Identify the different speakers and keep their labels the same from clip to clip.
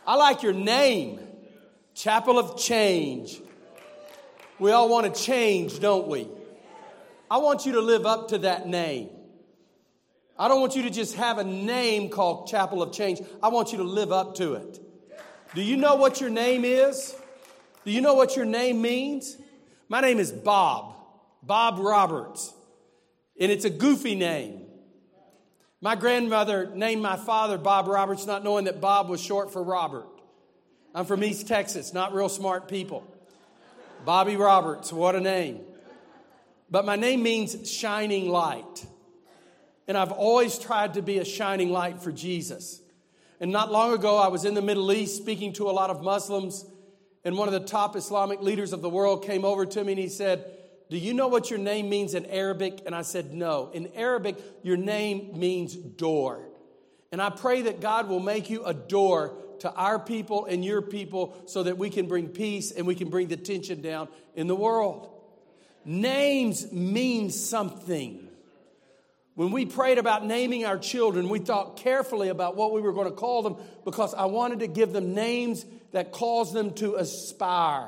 Speaker 1: I like your name, Chapel of Change. We all want to change, don't we? I want you to live up to that name. I don't want you to just have a name called Chapel of Change. I want you to live up to it. Do you know what your name is? Do you know what your name means? My name is Bob Roberts. And it's a goofy name. My grandmother named my father Bob Roberts, not knowing that Bob was short for Robert. I'm from East Texas, not real smart people. Bobby Roberts, what a name. But my name means shining light. And I've always tried to be a shining light for Jesus. And not long ago, I was in the Middle East speaking to a lot of Muslims. And one of the top Islamic leaders of the world came over to me and he said, do you know what your name means in Arabic? And I said, no. In Arabic, your name means door. And I pray that God will make you a door to our people and your people so that we can bring peace and we can bring the tension down in the world. Names mean something. When we prayed about naming our children, we thought carefully about what we were going to call them because I wanted to give them names that cause them to aspire.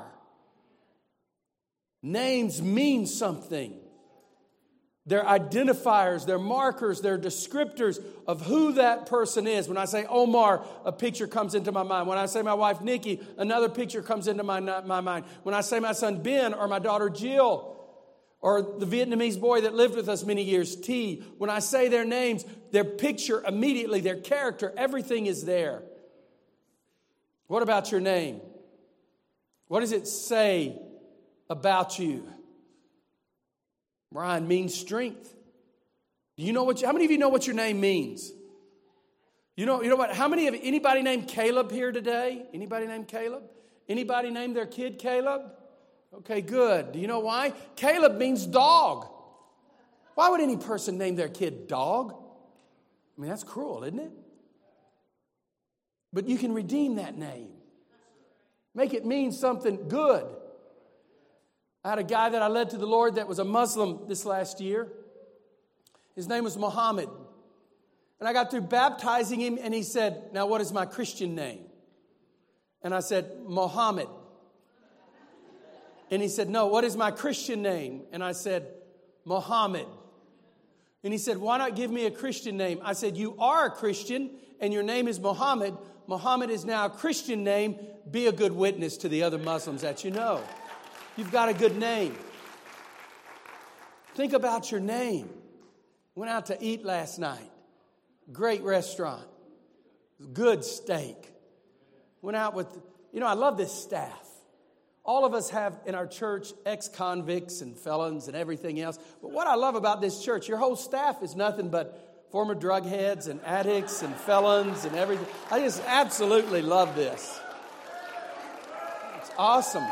Speaker 1: Names mean something. They're identifiers, they're markers, they're descriptors of who that person is. When I say Omar, a picture comes into my mind. When I say my wife Nikki, another picture comes into my mind. When I say my son Ben or my daughter Jill, or the Vietnamese boy that lived with us many years, T. When I say their names, their picture immediately, their character, everything is there. What about your name? What does it say about you? Brian means strength. Do you know how many of you know what your name means? You know what? Anybody named Caleb here today? Anybody named Caleb? Anybody named their kid Caleb? Okay, good. Do you know why? Caleb means dog. Why would any person name their kid dog? I mean, that's cruel, isn't it? But you can redeem that name. Make it mean something good. I had a guy that I led to the Lord that was a Muslim this last year. His name was Muhammad. And I got through baptizing him and he said, now what is my Christian name? And I said, Muhammad. And he said, no, what is my Christian name? And I said, Muhammad. And he said, why not give me a Christian name? I said, you are a Christian and your name is Muhammad. Muhammad is now a Christian name. Be a good witness to the other Muslims that you know. You've got a good name. Think about your name. Went out to eat last night. Great restaurant. Good steak. Went out with, I love this staff. All of us have in our church ex-convicts and felons and everything else. But what I love about this church, your whole staff is nothing but former drug heads and addicts and felons and everything. I just absolutely love this. It's awesome.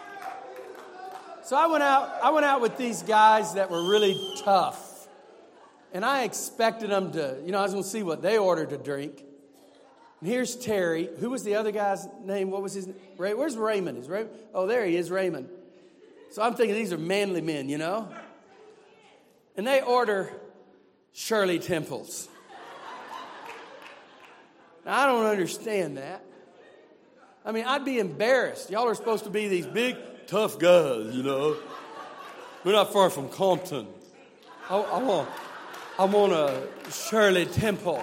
Speaker 1: So I went out with these guys that were really tough. And I expected them to, I was going to see what they ordered to drink. And here's Terry. Who was the other guy's name? What was his name? Where's Raymond? Is Raymond? Oh, there he is, Raymond. So I'm thinking these are manly men, And they order Shirley Temples. Now, I don't understand that. I mean, I'd be embarrassed. Y'all are supposed to be these big, tough guys, We're not far from Compton. I want a Shirley Temple.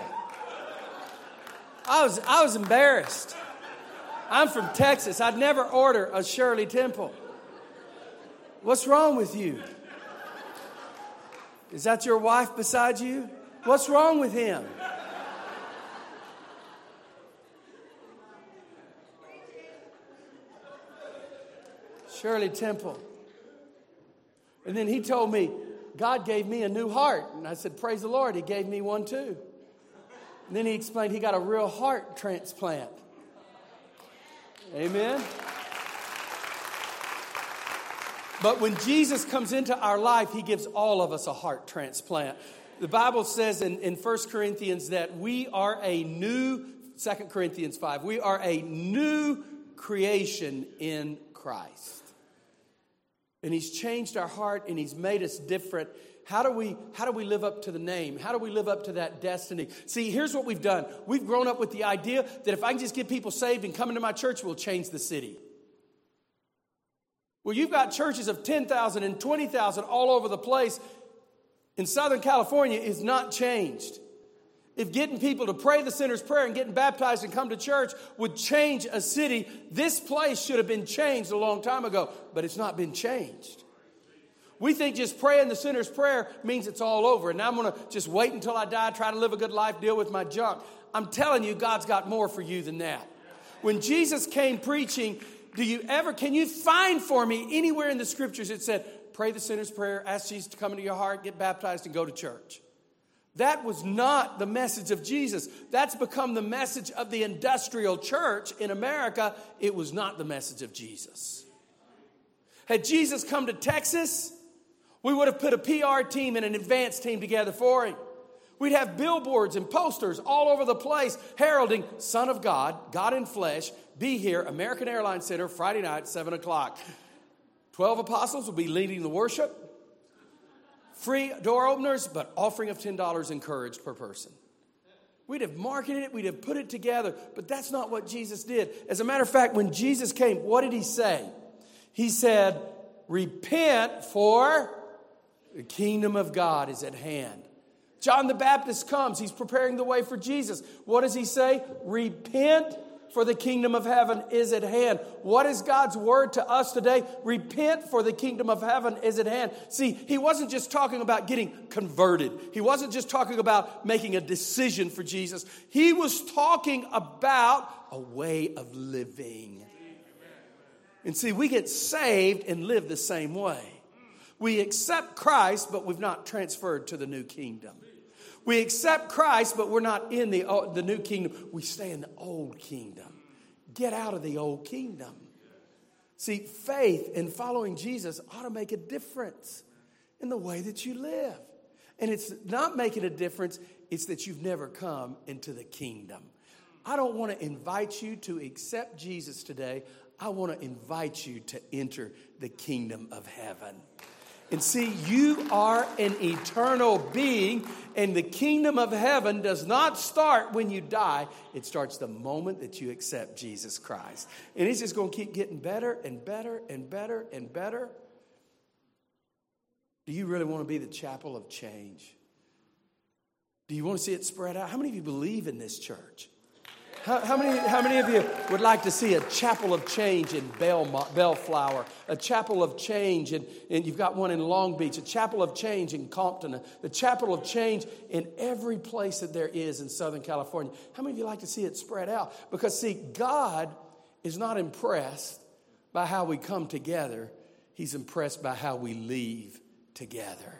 Speaker 1: I was embarrassed. I'm from Texas. I'd never order a Shirley Temple. What's wrong with you? Is that your wife beside you? What's wrong with him? Shirley Temple. And then he told me, God gave me a new heart. And I said, praise the Lord, he gave me one too. And then he explained he got a real heart transplant. Amen. But when Jesus comes into our life, he gives all of us a heart transplant. The Bible says in 1 Corinthians that we are a new, 2 Corinthians 5, we are a new creation in Christ. And He's changed our heart and He's made us different. How do we live up to the name? How do we live up to that destiny? See, here's what we've done. We've grown up with the idea that if I can just get people saved and come into my church, we'll change the city. Well, you've got churches of 10,000 and 20,000 all over the place. In Southern California is not changed. If getting people to pray the sinner's prayer and getting baptized and come to church would change a city, this place should have been changed a long time ago, but it's not been changed. We think just praying the sinner's prayer means it's all over. And now I'm going to just wait until I die, try to live a good life, deal with my junk. I'm telling you, God's got more for you than that. When Jesus came preaching, can you find for me anywhere in the scriptures it said, pray the sinner's prayer, ask Jesus to come into your heart, get baptized, and go to church? That was not the message of Jesus. That's become the message of the industrial church in America. It was not the message of Jesus. Had Jesus come to Texas, we would have put a PR team and an advance team together for Him. We'd have billboards and posters all over the place heralding Son of God, God in flesh, be here, American Airlines Center, Friday night, 7 o'clock. 12 apostles will be leading the worship. Free door openers, but offering of $10 encouraged per person. We'd have marketed it, we'd have put it together, but that's not what Jesus did. As a matter of fact, when Jesus came, what did He say? He said, repent, for the kingdom of God is at hand. John the Baptist comes, he's preparing the way for Jesus. What does he say? Repent, for the kingdom of heaven is at hand. What is God's word to us today? Repent, for the kingdom of heaven is at hand. See, He wasn't just talking about getting converted. He wasn't just talking about making a decision for Jesus. He was talking about a way of living. And see, we get saved and live the same way. We accept Christ, but we've not transferred to the new kingdom. We accept Christ, but we're not in the new kingdom. We stay in the old kingdom. Get out of the old kingdom. See, faith in following Jesus ought to make a difference in the way that you live. And it's not making a difference, it's that you've never come into the kingdom. I don't want to invite you to accept Jesus today. I want to invite you to enter the kingdom of heaven. And see, you are an eternal being, and the kingdom of heaven does not start when you die. It starts the moment that you accept Jesus Christ. And it's just going to keep getting better and better and better and better. Do you really want to be the chapel of change? Do you want to see it spread out? How many of you believe in this church? How many of you would like to see a chapel of change in Bellflower, a chapel of change, and you've got one in Long Beach, a chapel of change in Compton, a chapel of change in every place that there is in Southern California? How many of you like to see it spread out? Because, see, God is not impressed by how we come together. He's impressed by how we leave together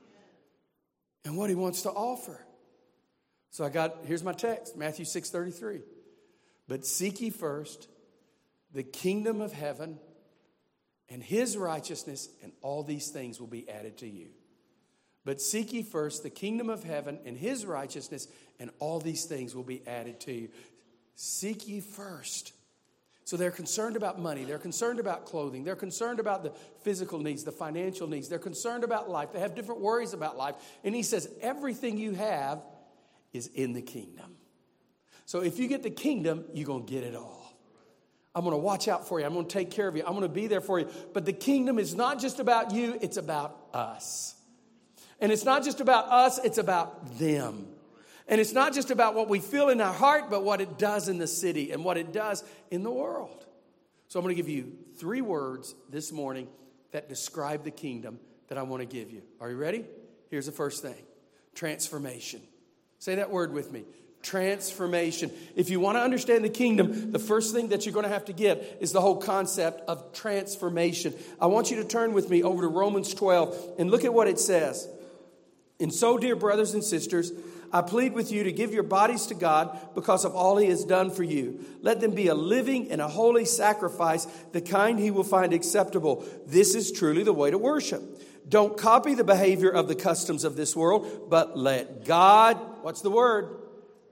Speaker 1: and what He wants to offer. So here's my text, Matthew 6:33. But seek ye first the kingdom of heaven and His righteousness, and all these things will be added to you. But seek ye first the kingdom of heaven and His righteousness, and all these things will be added to you. Seek ye first. So they're concerned about money. They're concerned about clothing. They're concerned about the physical needs, the financial needs. They're concerned about life. They have different worries about life. And He says, everything you have is in the kingdom. So if you get the kingdom, you're going to get it all. I'm going to watch out for you. I'm going to take care of you. I'm going to be there for you. But the kingdom is not just about you. It's about us. And it's not just about us. It's about them. And it's not just about what we feel in our heart, but what it does in the city and what it does in the world. So I'm going to give you 3 words this morning that describe the kingdom that I want to give you. Are you ready? Here's the first thing. Transformation. Say that word with me. Transformation. If you want to understand the kingdom, the first thing that you're going to have to get is the whole concept of transformation. I want you to turn with me over to Romans 12 and look at what it says. And so, dear brothers and sisters, I plead with you to give your bodies to God because of all He has done for you. Let them be a living and a holy sacrifice, the kind He will find acceptable. This is truly the way to worship. Don't copy the behavior of the customs of this world, but let God, what's the word?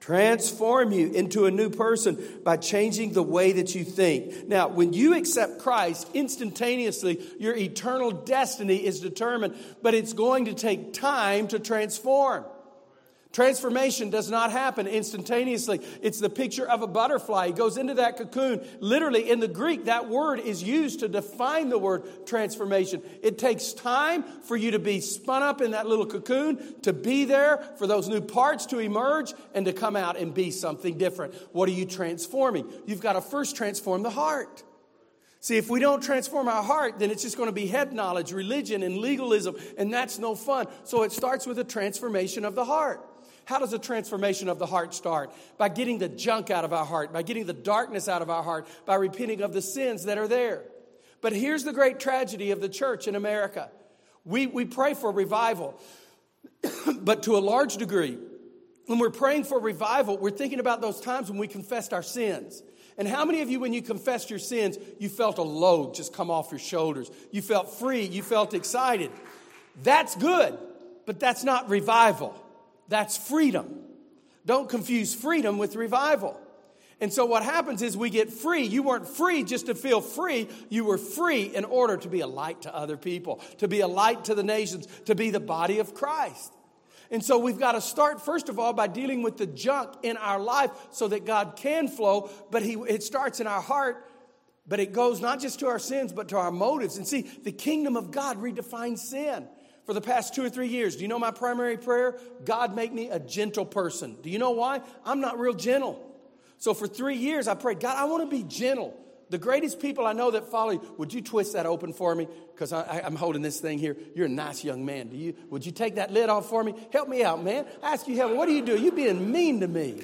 Speaker 1: Transform you into a new person by changing the way that you think. Now, when you accept Christ, instantaneously, your eternal destiny is determined, but it's going to take time to transform. Transformation does not happen instantaneously. It's the picture of a butterfly. It goes into that cocoon. Literally, in the Greek, that word is used to define the word transformation. It takes time for you to be spun up in that little cocoon, to be there, for those new parts to emerge, and to come out and be something different. What are you transforming? You've got to first transform the heart. See, if we don't transform our heart, then it's just going to be head knowledge, religion, and legalism, and that's no fun. So it starts with a transformation of the heart. How does a transformation of the heart start? By getting the junk out of our heart, by getting the darkness out of our heart, by repenting of the sins that are there. But here's the great tragedy of the church in America. We pray for revival, but to a large degree, when we're praying for revival, we're thinking about those times when we confessed our sins. And how many of you, when you confessed your sins, you felt a load just come off your shoulders? You felt free, you felt excited. That's good, but that's not revival. That's freedom. Don't confuse freedom with revival. And so what happens is we get free. You weren't free just to feel free. You were free in order to be a light to other people, to be a light to the nations, to be the body of Christ. And so we've got to start, first of all, by dealing with the junk in our life so that God can flow. But it starts in our heart, but it goes not just to our sins, but to our motives. And see, the kingdom of God redefines sin. For the past 2 or 3 years, do you know my primary prayer? God, make me a gentle person. Do you know why? I'm not real gentle. So for 3 years, I prayed, God, I want to be gentle. The greatest people I know that follow you, would you twist that open for me? Because I'm holding this thing here. You're a nice young man. Would you take that lid off for me? Help me out, man. I ask you help. What are you doing? You're being mean to me.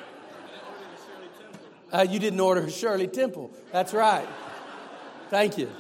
Speaker 1: You didn't order Shirley Temple. That's right. Thank you.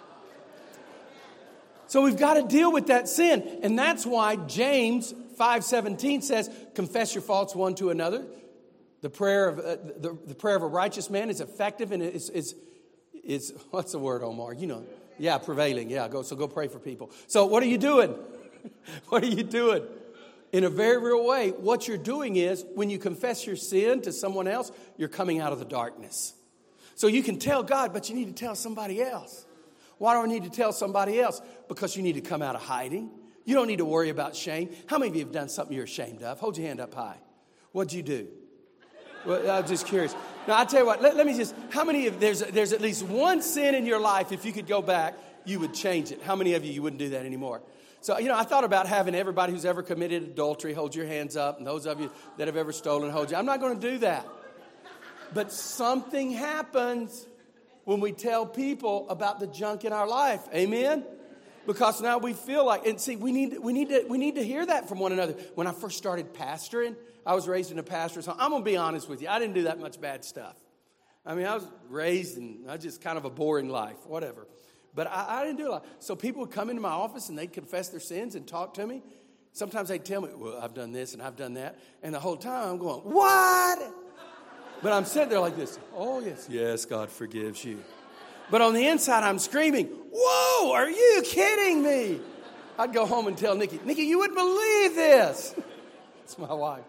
Speaker 1: So we've got to deal with that sin. And that's why James 5:17 says, confess your faults one to another. The prayer of a righteous man is effective and is what's the word, Omar? You know, yeah, prevailing. Yeah, go pray for people. So what are you doing? What are you doing? In a very real way, what you're doing is when you confess your sin to someone else, you're coming out of the darkness. So you can tell God, but you need to tell somebody else. Why do I need to tell somebody else? Because you need to come out of hiding. You don't need to worry about shame. How many of you have done something you're ashamed of? Hold your hand up high. What'd you do? Well, I'm just curious. Now, I'll tell you what. Let me just, how many of, there's at least one sin in your life, if you could go back, you would change it. How many of you wouldn't do that anymore? So, I thought about having everybody who's ever committed adultery hold your hands up, and those of you that have ever stolen, hold you. I'm not going to do that. But something happens when we tell people about the junk in our life. Amen? Because now we feel like, and see, we need to hear that from one another. When I first started pastoring, I was raised in a pastor's home. I'm going to be honest with you. I didn't do that much bad stuff. I mean, I was raised and I just kind of a boring life, whatever. But I didn't do a lot. So people would come into my office and they'd confess their sins and talk to me. Sometimes they'd tell me, well, I've done this and I've done that. And the whole time I'm going, what? But I'm sitting there like this. Oh, yes. Yes, God forgives you. But on the inside, I'm screaming, whoa, are you kidding me? I'd go home and tell Nikki, you wouldn't believe this. It's my wife.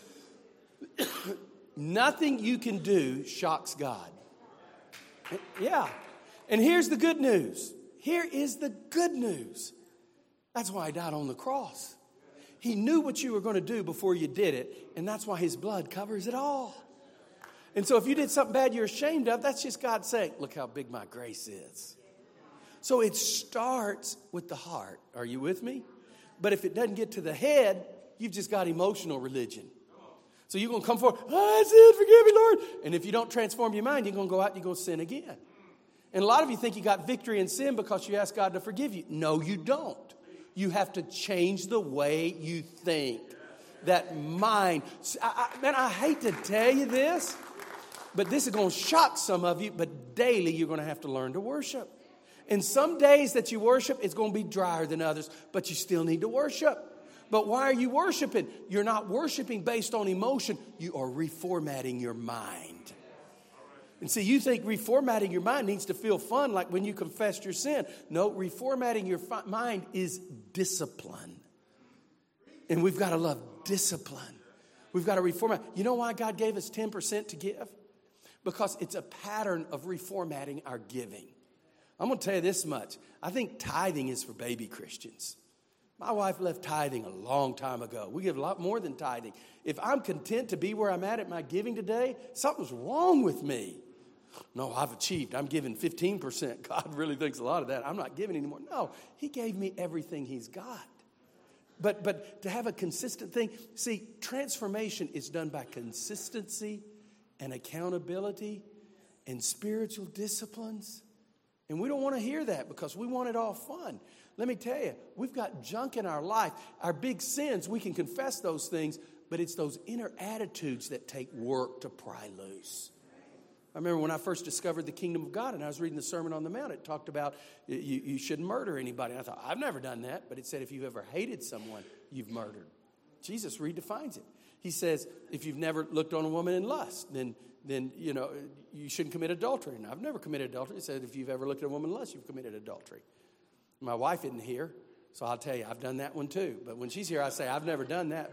Speaker 1: Nothing you can do shocks God. Yeah. And here's the good news. Here is the good news. That's why he died on the cross. He knew what you were going to do before you did it. And that's why his blood covers it all. And so if you did something bad you're ashamed of, that's just God saying, look how big my grace is. So it starts with the heart. Are you with me? But if it doesn't get to the head, you've just got emotional religion. So you're going to come forward, I said, forgive me, Lord. And if you don't transform your mind, you're going to go out and you're going to sin again. And a lot of you think you got victory in sin because you ask God to forgive you. No, you don't. You have to change the way you think. That mind. Man, I hate to tell you this, but this is going to shock some of you. But daily you're going to have to learn to worship. And some days that you worship, it's going to be drier than others, but you still need to worship. But why are you worshiping? You're not worshiping based on emotion. You are reformatting your mind. And see, you think reformatting your mind needs to feel fun like when you confessed your sin. No, reformatting your mind is discipline. And we've got to love discipline. We've got to reformat. You know why God gave us 10% to give? Because it's a pattern of reformatting our giving. I'm going to tell you this much. I think tithing is for baby Christians. My wife left tithing a long time ago. We give a lot more than tithing. If I'm content to be where I'm at my giving today, something's wrong with me. No, I've achieved. I'm giving 15%. God really thinks a lot of that. I'm not giving anymore. No, he gave me everything he's got. But to have a consistent thing, see, transformation is done by consistency and accountability and spiritual disciplines. And we don't want to hear that because we want it all fun. Let me tell you, we've got junk in our life. Our big sins, we can confess those things, but it's those inner attitudes that take work to pry loose. I remember when I first discovered the kingdom of God and I was reading the Sermon on the Mount, it talked about you shouldn't murder anybody. And I thought, I've never done that. But it said if you've ever hated someone, you've murdered. Jesus redefines it. He says if you've never looked on a woman in lust, then you shouldn't commit adultery. And I've never committed adultery. It said if you've ever looked at a woman in lust, you've committed adultery. My wife isn't here, so I'll tell you, I've done that one too. But when she's here, I say, I've never done that.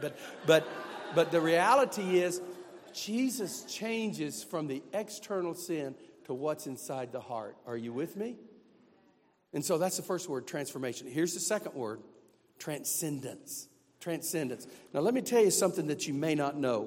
Speaker 1: But the reality is, Jesus changes from the external sin to what's inside the heart. Are you with me? And so that's the first word, transformation. Here's the second word, transcendence. Transcendence. Now let me tell you something that you may not know.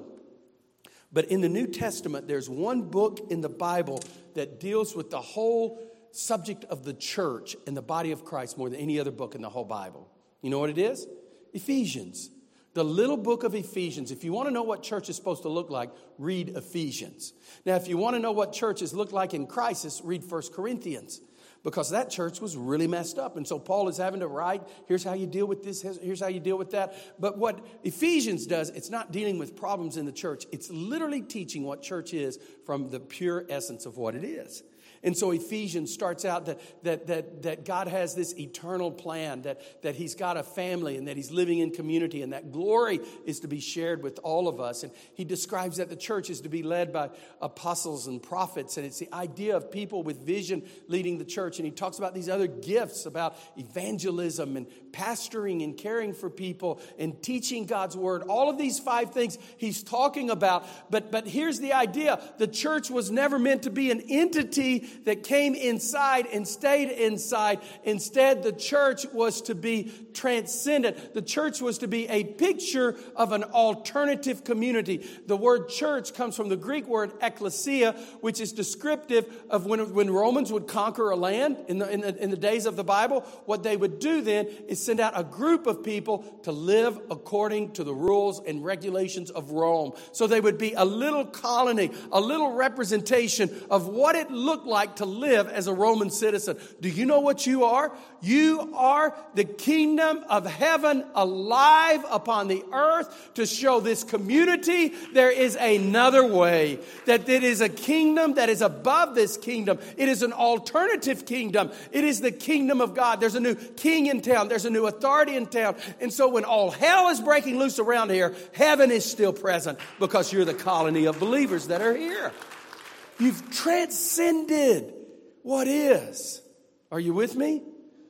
Speaker 1: But in the New Testament, there's one book in the Bible that deals with the whole subject of the church and the body of Christ more than any other book in the whole Bible. You know what it is? Ephesians. The little book of Ephesians. If you want to know what church is supposed to look like, read Ephesians. Now, if you want to know what churches look like in crisis, read 1 Corinthians. Because that church was really messed up. And so Paul is having to write, here's how you deal with this, here's how you deal with that. But what Ephesians does, it's not dealing with problems in the church. It's literally teaching what church is from the pure essence of what it is. And so Ephesians starts out that God has this eternal plan, that he's got a family and that he's living in community and that glory is to be shared with all of us. And he describes that the church is to be led by apostles and prophets. And it's the idea of people with vision leading the church. And he talks about these other gifts about evangelism and pastoring and caring for people and teaching God's word. All of these 5 things he's talking about. But here's the idea. The church was never meant to be an entity that came inside and stayed inside. Instead, the church was to be transcendent. The church was to be a picture of an alternative community. The word church comes from the Greek word ekklesia, which is descriptive of when Romans would conquer a land in the days of the Bible. What they would do then is send out a group of people to live according to the rules and regulations of Rome. So they would be a little colony, a little representation of what it looked like to live as a Roman citizen. Do you know what you are? You are the kingdom of heaven alive upon the earth to show this community there is another way, that it is a kingdom that is above this kingdom. It is an alternative kingdom. It is the kingdom of God. There's a new king in town. There's a new authority in town. And so when all hell is breaking loose around here, heaven is still present because you're the colony of believers that are here. You've transcended what is. Are you with me?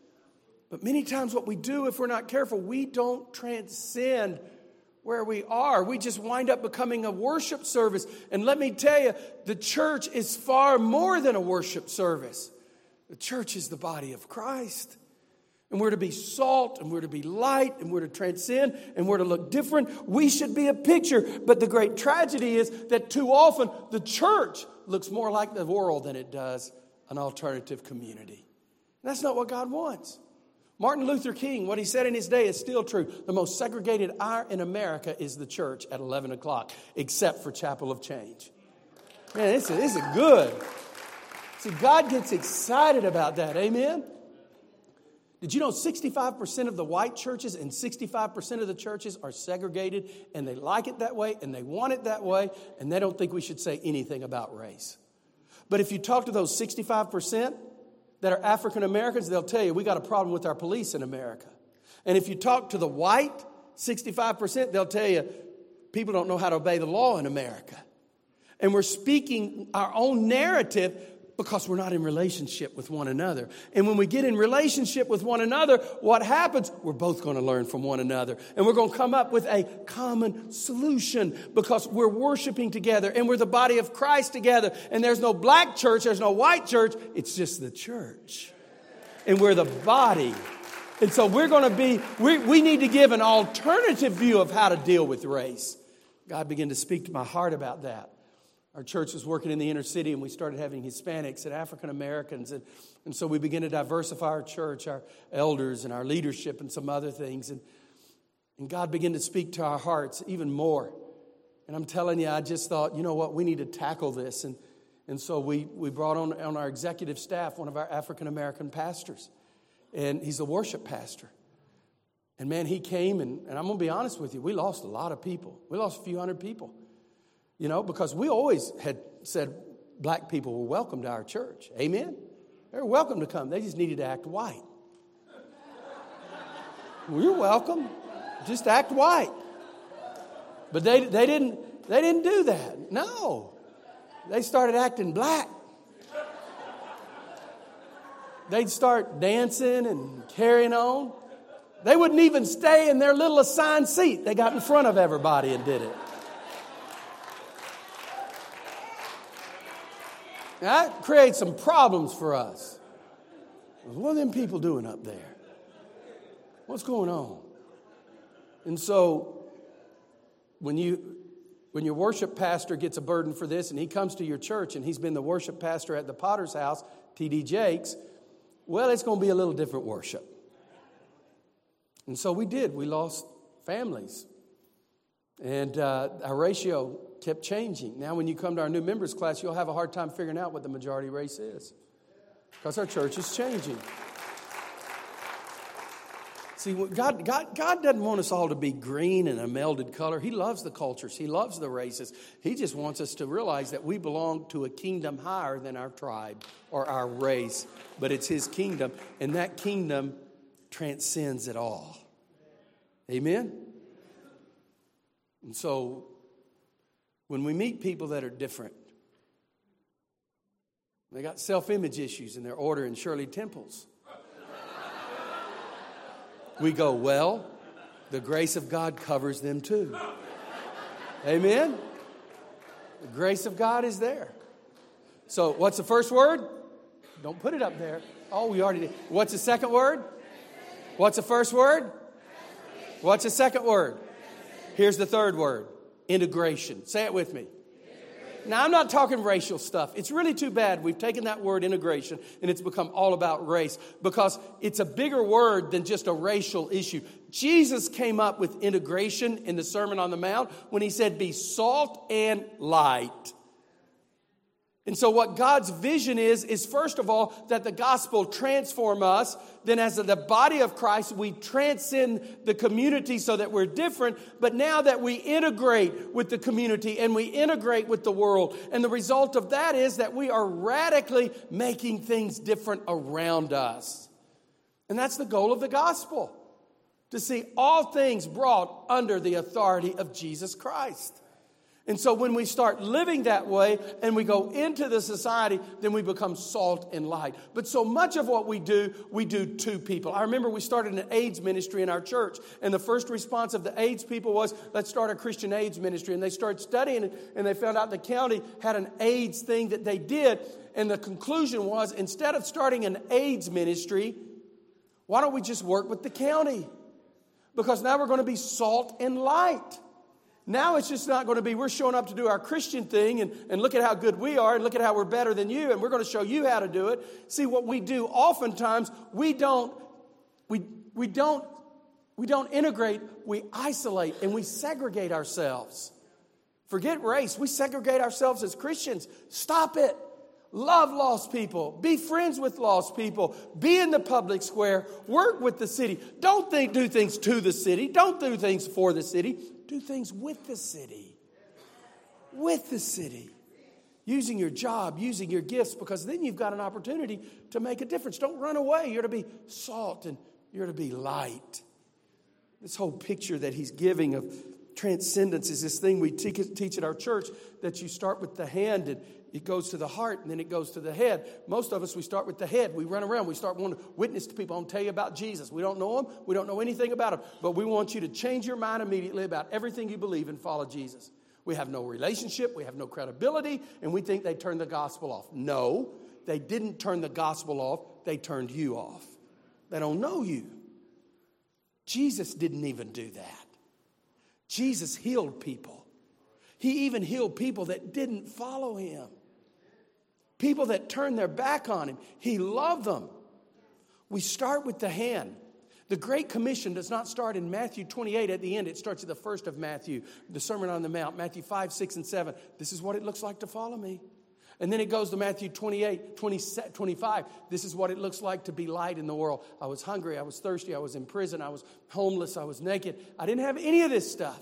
Speaker 1: But many times what we do, if we're not careful, we don't transcend where we are. We just wind up becoming a worship service. And let me tell you, the church is far more than a worship service. The church is the body of Christ. And we're to be salt, and we're to be light, and we're to transcend, and we're to look different. We should be a picture. But the great tragedy is that too often the church looks more like the world than it does an alternative community. And that's not what God wants. Martin Luther King, what he said in his day is still true. The most segregated hour in America is the church at 11 o'clock, except for Chapel of Change. Man, this is good. See, God gets excited about that. Amen? Did you know 65% of the white churches and 65% of the churches are segregated, and they like it that way and they want it that way, and they don't think we should say anything about race? But if you talk to those 65% that are African Americans, they'll tell you we got a problem with our police in America. And if you talk to the white 65%, they'll tell you people don't know how to obey the law in America. And we're speaking our own narrative Because we're not in relationship with one another. And when we get in relationship with one another, what happens? We're both going to learn from one another. And we're going to come up with a common solution because we're worshiping together and we're the body of Christ together. And there's no black church, there's no white church. It's just the church. And we're the body. And so we're going to be, we need to give an alternative view of how to deal with race. God began to speak to my heart about that. Our church was working in the inner city, and we started having Hispanics and African Americans. And so we began to diversify our church, our elders and our leadership and some other things. And God began to speak to our hearts even more. And I'm telling you, I just thought, you know what, we need to tackle this. And so we brought on our executive staff one of our African American pastors. And he's a worship pastor. And man, he came, and I'm going to be honest with you, we lost a lot of people. We lost a few hundred people. You know, because we always had said black people were welcome to our church. Amen? They were welcome to come. They just needed to act white. Well, you're welcome. Just act white. But they didn't do that. No. They started acting black. They'd start dancing and carrying on. They wouldn't even stay in their little assigned seat. They got in front of everybody and did it. Now, that creates some problems for us. What are them people doing up there? What's going on? And so, when your worship pastor gets a burden for this and he comes to your church and he's been the worship pastor at the Potter's House, T.D. Jakes, well, it's going to be a little different worship. And so we did. We lost families. And our ratio kept changing. Now when you come to our new members class, you'll have a hard time figuring out what the majority race is. Because our church is changing. See, God doesn't want us all to be green and a melded color. He loves the cultures. He loves the races. He just wants us to realize that we belong to a kingdom higher than our tribe or our race. But it's His kingdom. And that kingdom transcends it all. Amen? And so, when we meet people that are different, they got self-image issues and they're ordering Shirley Temples. We go, well, the grace of God covers them too. Amen? The grace of God is there. So, what's the first word? Don't put it up there. Oh, we already did. What's the second word? What's the first word? What's the second word? Here's the third word. Integration. Say it with me. Now, I'm not talking racial stuff. It's really too bad we've taken that word integration and it's become all about race because it's a bigger word than just a racial issue. Jesus came up with integration in the Sermon on the Mount when He said, be salt and light. And so what God's vision is first of all, that the gospel transform us. Then as the body of Christ, we transcend the community so that we're different. But now that we integrate with the community and we integrate with the world. And the result of that is that we are radically making things different around us. And that's the goal of the gospel. To see all things brought under the authority of Jesus Christ. And so when we start living that way and we go into the society, then we become salt and light. But so much of what we do to people. I remember we started an AIDS ministry in our church. And the first response of the AIDS people was, let's start a Christian AIDS ministry. And they started studying it and they found out the county had an AIDS thing that they did. And the conclusion was, instead of starting an AIDS ministry, why don't we just work with the county? Because now we're going to be salt and light. Now it's just not going to be we're showing up to do our Christian thing and look at how good we are and look at how we're better than you and we're going to show you how to do it. See, what we do oftentimes, we don't integrate, we isolate and we segregate ourselves. Forget race, we segregate ourselves as Christians. Stop it. Love lost people. Be friends with lost people. Be in the public square. Work with the city. Don't do things to the city. Don't do things for the city. Do things with the city. With the city. Using your job, using your gifts, because then you've got an opportunity to make a difference. Don't run away. You're to be salt and you're to be light. This whole picture that he's giving Transcendence is this thing we teach at our church, that you start with the hand and it goes to the heart and then it goes to the head. Most of us, we start with the head. We run around. We start wanting to witness to people. I'm going to tell you about Jesus. We don't know him. We don't know anything about him. But we want you to change your mind immediately about everything you believe and follow Jesus. We have no relationship. We have no credibility. And we think they turned the gospel off. No, they didn't turn the gospel off. They turned you off. They don't know you. Jesus didn't even do that. Jesus healed people. He even healed people that didn't follow him. People that turned their back on him. He loved them. We start with the hand. The Great Commission does not start in Matthew 28 at the end. It starts at the first of Matthew, the Sermon on the Mount, Matthew 5, 6, and 7. This is what it looks like to follow me. And then it goes to Matthew 28, 25. This is what it looks like to be light in the world. I was hungry. I was thirsty. I was in prison. I was homeless. I was naked. I didn't have any of this stuff.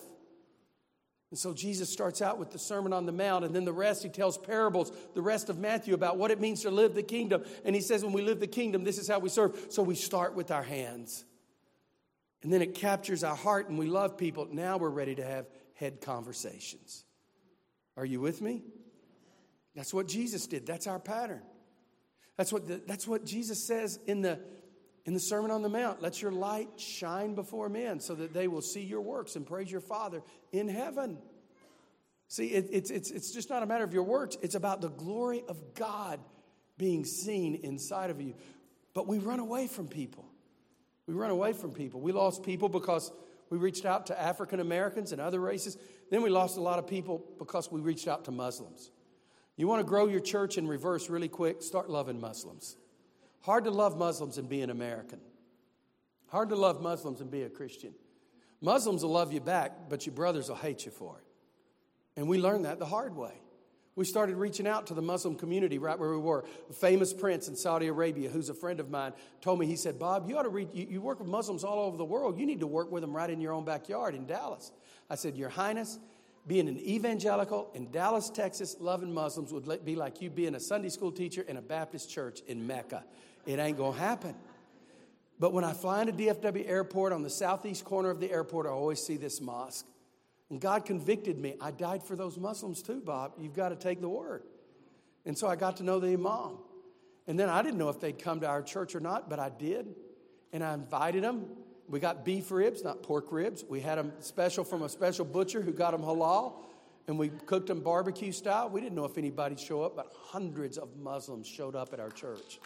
Speaker 1: And so Jesus starts out with the Sermon on the Mount, and then the rest, he tells parables, the rest of Matthew, about what it means to live the kingdom. And he says when we live the kingdom, this is how we serve. So we start with our hands. And then it captures our heart, and we love people. Now we're ready to have head conversations. Are you with me? That's what Jesus did. That's our pattern. That's what Jesus says in the Sermon on the Mount. Let your light shine before men so that they will see your works and praise your Father in heaven. See, it's just not a matter of your works. It's about the glory of God being seen inside of you. But we run away from people. We run away from people. We lost people because we reached out to African Americans and other races. Then we lost a lot of people because we reached out to Muslims. You want to grow your church in reverse really quick? Start loving Muslims. Hard to love Muslims and be an American. Hard to love Muslims and be a Christian. Muslims will love you back, but your brothers will hate you for it. And we learned that the hard way. We started reaching out to the Muslim community right where we were. A famous prince in Saudi Arabia, who's a friend of mine, told me, he said, Bob, you ought to you work with Muslims all over the world. You need to work with them right in your own backyard in Dallas. I said, Your Highness, being an evangelical in Dallas, Texas, loving Muslims would be like you being a Sunday school teacher in a Baptist church in Mecca. It ain't going to happen. But when I fly into DFW Airport, on the southeast corner of the airport, I always see this mosque. And God convicted me. I died for those Muslims too, Bob. You've got to take the word. And so I got to know the imam. And then I didn't know if they'd come to our church or not, but I did. And I invited them. We got beef ribs, not pork ribs. We had them special from a special butcher who got them halal. And we cooked them barbecue style. We didn't know if anybody'd show up, but hundreds of Muslims showed up at our church.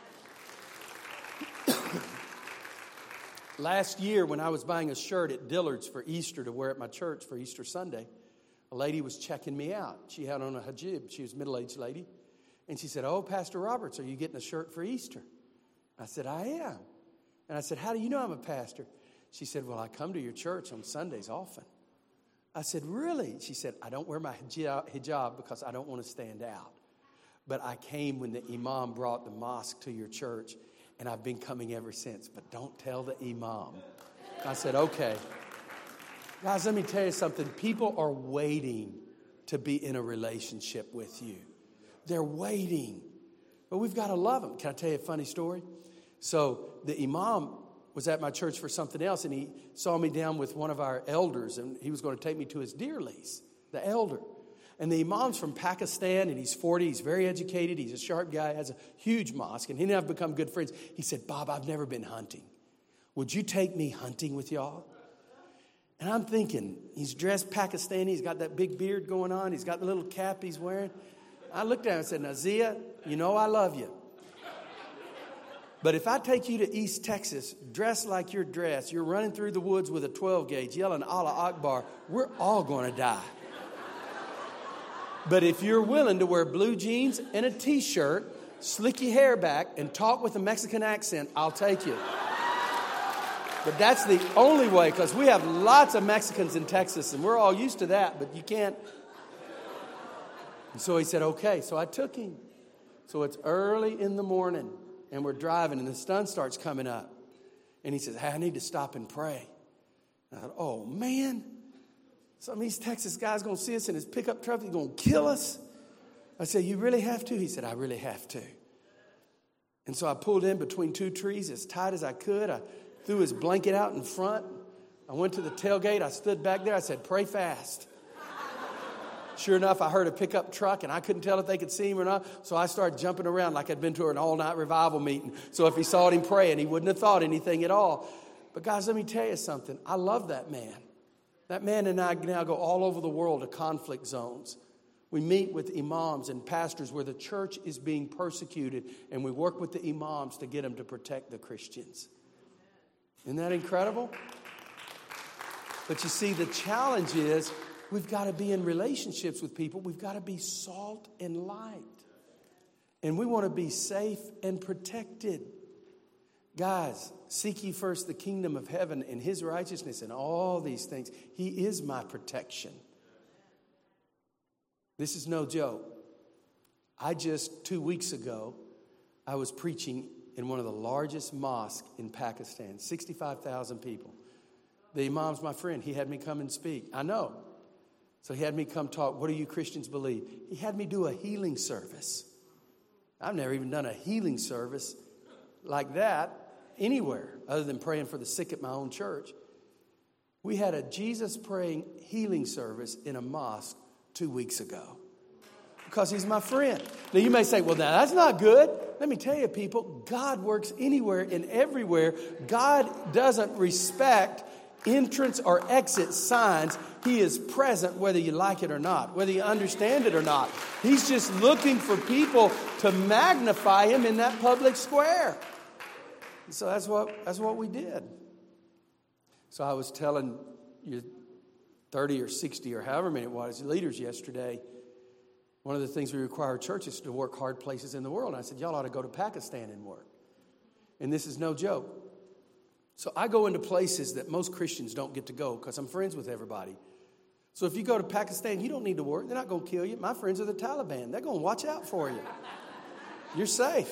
Speaker 1: Last year, when I was buying a shirt at Dillard's for Easter to wear at my church for Easter Sunday, a lady was checking me out. She had on a hijab. She was a middle-aged lady. And she said, Oh, Pastor Roberts, are you getting a shirt for Easter? I said, I am. And I said, How do you know I'm a pastor? She said, Well, I come to your church on Sundays often. I said, Really? She said, I don't wear my hijab because I don't want to stand out. But I came when the imam brought the mosque to your church, and I've been coming ever since. But don't tell the imam. I said, okay. Guys, let me tell you something. People are waiting to be in a relationship with you. They're waiting. But we've got to love them. Can I tell you a funny story? So the imam was at my church for something else, and he saw me down with one of our elders, and he was going to take me to his deer lease, the elder. And the imam's from Pakistan, and he's 40. He's very educated. He's a sharp guy, has a huge mosque, and he and I have become good friends. He said, Bob, I've never been hunting. Would you take me hunting with y'all? And I'm thinking, he's dressed Pakistani. He's got that big beard going on. He's got the little cap he's wearing. I looked at him and said, Nazia, you know I love you. But if I take you to East Texas, dressed like you're dressed, you're running through the woods with a 12 gauge, yelling Allah Akbar, we're all going to die. But if you're willing to wear blue jeans and a T-shirt, slick your hair back, and talk with a Mexican accent, I'll take you. But that's the only way, because we have lots of Mexicans in Texas, and we're all used to that, but you can't. And so he said, okay. So I took him. So it's early in the morning, and we're driving, and the sun starts coming up. And he says, hey, I need to stop and pray. And I thought, oh, man. Some of these Texas guys going to see us in his pickup truck. He's going to kill us. I said, you really have to? He said, I really have to. And so I pulled in between two trees as tight as I could. I threw his blanket out in front, I went to the tailgate. I stood back there. I said, pray fast. Sure enough, I heard a pickup truck, and I couldn't tell if they could see him or not. So I started jumping around like I'd been to an all-night revival meeting. So if he saw him praying, he wouldn't have thought anything at all. But guys, let me tell you something. I love that man. That man and I now go all over the world to conflict zones. We meet with imams and pastors where the church is being persecuted, and we work with the imams to get them to protect the Christians. Isn't that incredible? But you see, the challenge is we've got to be in relationships with people. We've got to be salt and light. And we want to be safe and protected. Guys, seek ye first the kingdom of heaven and his righteousness and all these things. He is my protection. This is no joke. 2 weeks ago, I was preaching in one of the largest mosques in Pakistan, 65,000 people. The imam's my friend. He had me come and speak. I know. So he had me come talk. What do you Christians believe? He had me do a healing service. I've never even done a healing service like that anywhere other than praying for the sick at my own church. We had a Jesus praying healing service in a mosque 2 weeks ago because he's my friend. Now you may say, well, now that's not good. Let me tell you, people, God works anywhere and everywhere. God doesn't respect entrance or exit signs. He is present whether you like it or not, whether you understand it or not. He's just looking for people to magnify him in that public square. And so that's what we did. So I was telling you 30 or 60 or however many it was, leaders yesterday, one of the things we require churches to work hard places in the world. And I said, y'all ought to go to Pakistan and work. And this is no joke. So I go into places that most Christians don't get to go because I'm friends with everybody. So if you go to Pakistan, you don't need to work. They're not going to kill you. My friends are the Taliban. They're going to watch out for you. You're safe.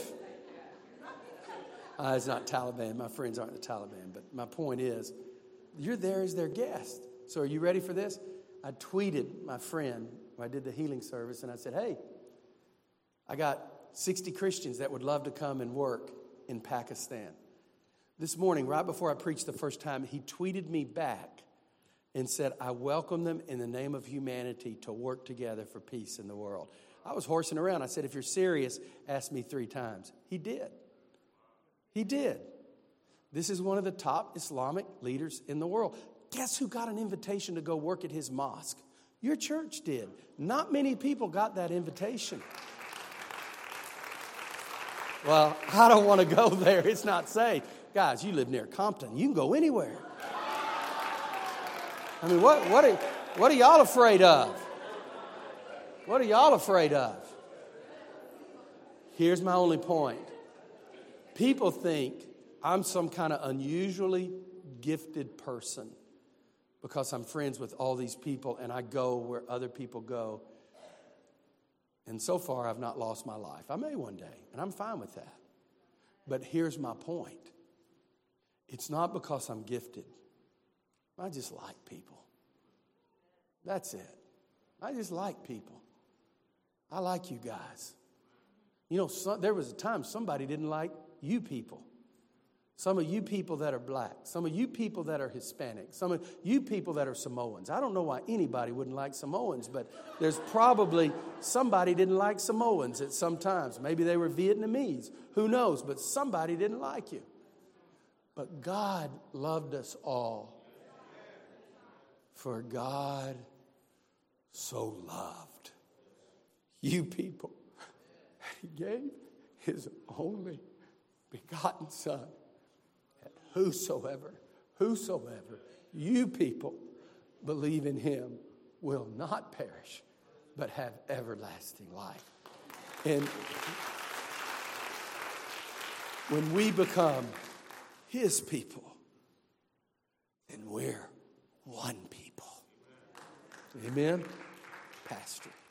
Speaker 1: It's not Taliban. My friends aren't the Taliban. But my point is, you're there as their guest. So are you ready for this? I tweeted my friend when I did the healing service, and I said, hey, I got 60 Christians that would love to come and work in Pakistan. This morning, right before I preached the first time, he tweeted me back and said, I welcome them in the name of humanity to work together for peace in the world. I was horsing around. I said, if you're serious, ask me 3 times. He did. He did. This is one of the top Islamic leaders in the world. Guess who got an invitation to go work at his mosque? Your church did. Not many people got that invitation. Well, I don't want to go there. It's not safe. Guys, you live near Compton. You can go anywhere. I mean, what are y'all afraid of? What are y'all afraid of? Here's my only point. People think I'm some kind of unusually gifted person because I'm friends with all these people and I go where other people go. And so far, I've not lost my life. I may one day, and I'm fine with that. But here's my point. It's not because I'm gifted. I just like people. That's it. I just like people. I like you guys. You know, there was a time somebody didn't like you people. Some of you people that are black. Some of you people that are Hispanic. Some of you people that are Samoans. I don't know why anybody wouldn't like Samoans, but there's probably somebody didn't like Samoans at some times. Maybe they were Vietnamese. Who knows? But somebody didn't like you. But God loved us all. For God so loved you people. He gave his only begotten Son. Whosoever, you people believe in him will not perish, but have everlasting life. And when we become his people, then we're one people. Amen? Pastor.